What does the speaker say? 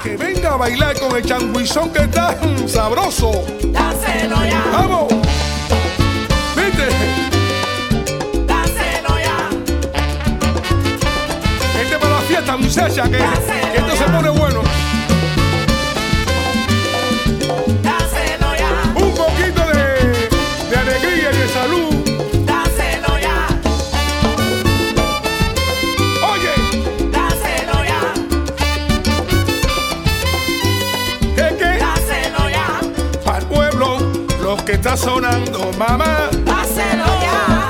Que venga a bailar con el changuizón que está sabroso. Dáselo ya. ¡Vamos! ¿Viste? Dáselo ya. Este para la fiesta, muchacha, que esto se pone bueno. Dáselo ya. Un poquito de alegría y de salud. Dáselo ya. Oye, Dáselo ya. ¿qué? Dáselo ya. Para el pueblo, lo que está sonando, mamá. Dáselo ya.